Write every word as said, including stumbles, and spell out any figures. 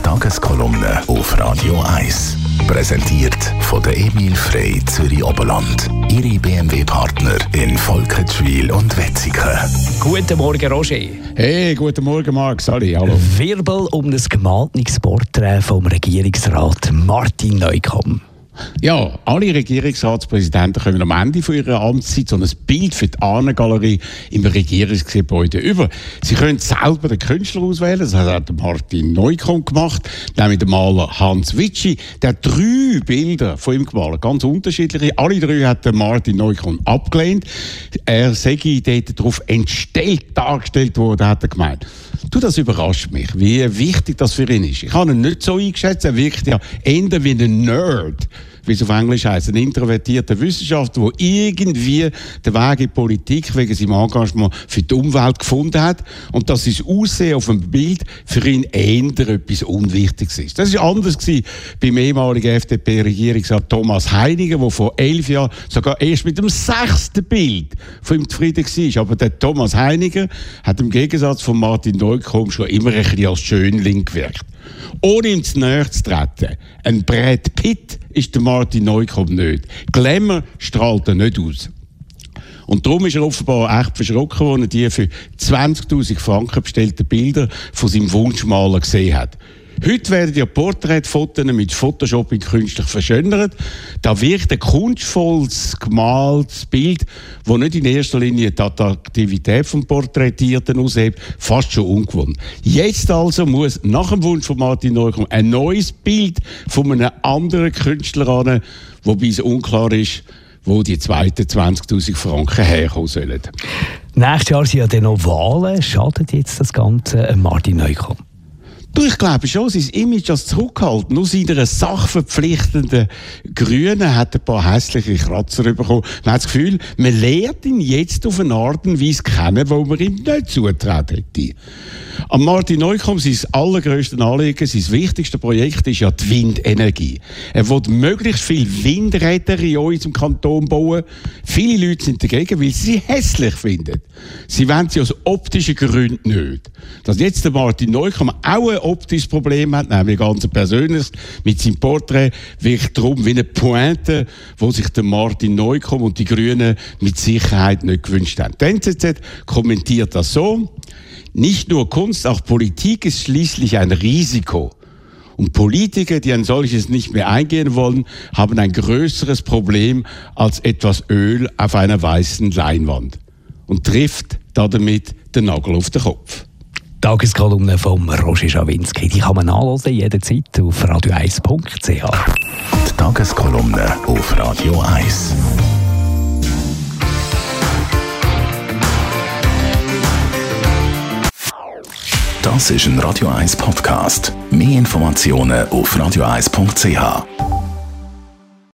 Tageskolumne auf Radio eins. Präsentiert von der Emil Frey Zürich Oberland. Ihre B M W-Partner in Volkenswil und Wetzikon. Guten Morgen, Roger. Hey, guten Morgen, Marc. Sali, hallo. Wirbel um das gemaltes Porträt vom Regierungsrat Martin Neukomm. Ja, alle Regierungsratspräsidenten kommen am Ende von ihrer Amtszeit so ein Bild für die Ahnengalerie im Regierungsgebäude über. Sie können selber den Künstler auswählen, das hat Martin Neukomm gemacht, nämlich der Maler Hans Witschi. Der hat drei Bilder von ihm gemalt, ganz unterschiedliche. Alle drei hat der Martin Neukomm abgelehnt. Er sei dort darauf entstellt dargestellt worden, hat er gemeint. Du, das überrascht mich, wie wichtig das für ihn ist. Ich habe ihn nicht so eingeschätzt, er wirkt ja eher wie ein Nerd, wie es auf Englisch heisst, ein introvertierter Wissenschaftler, der irgendwie den Weg in die Politik wegen seinem Engagement für die Umwelt gefunden hat und dass sein Aussehen auf dem Bild für ihn eher etwas Unwichtiges ist. Das war anders gewesen beim ehemaligen F D P-Regierungsrat Thomas Heiniger, der vor elf Jahren sogar erst mit dem sechsten Bild von ihm zufrieden war. Aber der Thomas Heiniger hat im Gegensatz von Martin Neukomm schon immer ein bisschen als Schönling gewirkt. Ohne ihm zu nahe zu treten. Ein Brad Pitt ist der Martin Neukomm nicht. Glamour strahlt er nicht aus. Und darum ist er offenbar echt verschrocken, als er die für zwanzigtausend Franken bestellten Bilder von seinem Wunschmaler gesehen hat. Heute werden ja Porträtfotos mit Photoshop künstlich verschönert. Da wirkt ein kunstvolles, gemaltes Bild, das nicht in erster Linie die Attraktivität des Porträtierten aushebt, fast schon ungewohnt. Jetzt also muss nach dem Wunsch von Martin Neukomm ein neues Bild von einem anderen Künstler an, wobei es unklar ist, wo die zweiten zwanzigtausend Franken herkommen sollen. Nächstes Jahr sind ja dann noch Wahlen. Schadet jetzt das Ganze Martin Neukomm? Du, ich glaube schon, sein Image als zurückhaltend, nur seiner sachverpflichtenden Grünen hat ein paar hässliche Kratzer bekommen. Man hat das Gefühl, man lernt ihn jetzt auf eine Art und Weise kennen, wo man ihm nicht zugetraut hätte. An Martin Neukomm, sein allergrösstes Anliegen, sein wichtigstes Projekt ist ja die Windenergie. Er will möglichst viele Windräder in unserem Kanton bauen. Viele Leute sind dagegen, weil sie sie hässlich finden. Sie wollen sie aus optischen Gründen nicht. Dass jetzt der Martin Neukomm auch ein optisches Problem hat, nämlich ganz persönlich, mit seinem Porträt wirkt darum wie eine Pointe, wo sich der Martin Neukomm und die Grünen mit Sicherheit nicht gewünscht haben. Die N Z Z kommentiert das so: Nicht nur Kunst, auch Politik ist schließlich ein Risiko. Und Politiker, die ein solches nicht mehr eingehen wollen, haben ein größeres Problem als etwas Öl auf einer weißen Leinwand. Und trifft damit den Nagel auf den Kopf. Tageskolumne von Roger Schawinski. Die kann man nachlesen jederzeit auf radio eins punkt c h. Die Tageskolumne auf Radio eins. Das ist ein Radio eins Podcast. Mehr Informationen auf radio eins punkt c h.